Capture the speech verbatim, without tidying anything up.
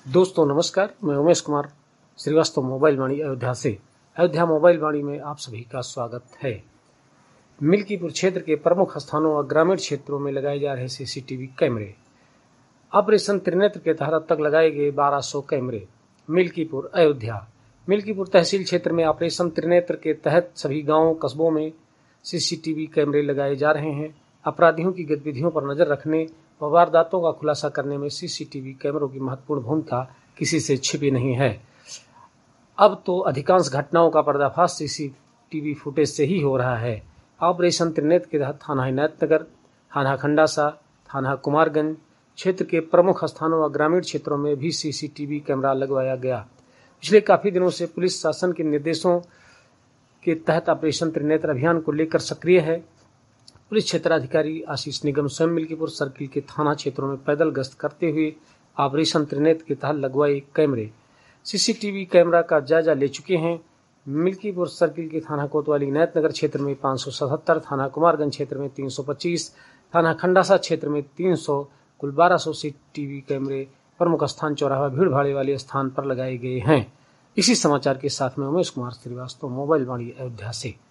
दोस्तों नमस्कार, मैं उमेश कुमार श्रीवास्तव मोबाइल वाणी अयोध्या से। अयोध्या मोबाइल वाणी में आप सभी का स्वागत है। मिल्कीपुर क्षेत्र के प्रमुख स्थानों और ग्रामीण क्षेत्रों में लगाए जा रहे सीसीटीवी कैमरे। ऑपरेशन त्रिनेत्र के तहत अब तक लगाए गए बारह सौ कैमरे। मिल्कीपुर अयोध्या मिल्कीपुर तहसील क्षेत्र में ऑपरेशन त्रिनेत्र के तहत सभी गांवों कस्बों में सीसीटीवी कैमरे लगाए जा रहे हैं। अपराधियों की गतिविधियों पर नजर रखने व वारदातों का खुलासा करने में सीसीटीवी कैमरों की महत्वपूर्ण भूमिका किसी से छिपी नहीं है। अब तो अधिकांश घटनाओं का पर्दाफाश सीसीटीवी फुटेज से ही हो रहा है। ऑपरेशन त्रिनेत्र के तहत थाना इनायतनगर, थाना खंडासा, थाना कुमारगंज क्षेत्र के प्रमुख स्थानों और ग्रामीण क्षेत्रों में भी सीसीटीवी कैमरा लगवाया गया। पिछले काफी दिनों से पुलिस शासन के निर्देशों के तहत ऑपरेशन त्रिनेत्र अभियान को लेकर सक्रिय है। पुलिस क्षेत्राधिकारी आशीष निगम स्वयं मिल्कीपुर सर्किल के थाना क्षेत्रों में पैदल गश्त करते हुए ऑपरेशन त्रिनेत्र के तहत लगवाए कैमरे सीसीटीवी कैमरा का जायजा ले चुके हैं। मिल्कीपुर सर्किल के थाना कोतवाली इनायतनगर क्षेत्र में पाँच सौ सतहत्तर, थाना कुमारगंज क्षेत्र में तीन सौ पच्चीस, थाना खंडासा क्षेत्र में तीन सौ, कुल बारह सौ सीसीटीवी कैमरे प्रमुख स्थान चौराहा भीड़ भाड़ वाले स्थान पर लगाए गए हैं। इसी समाचार के साथ में उमेश कुमार श्रीवास्तव मोबाइल वाणी अयोध्या से।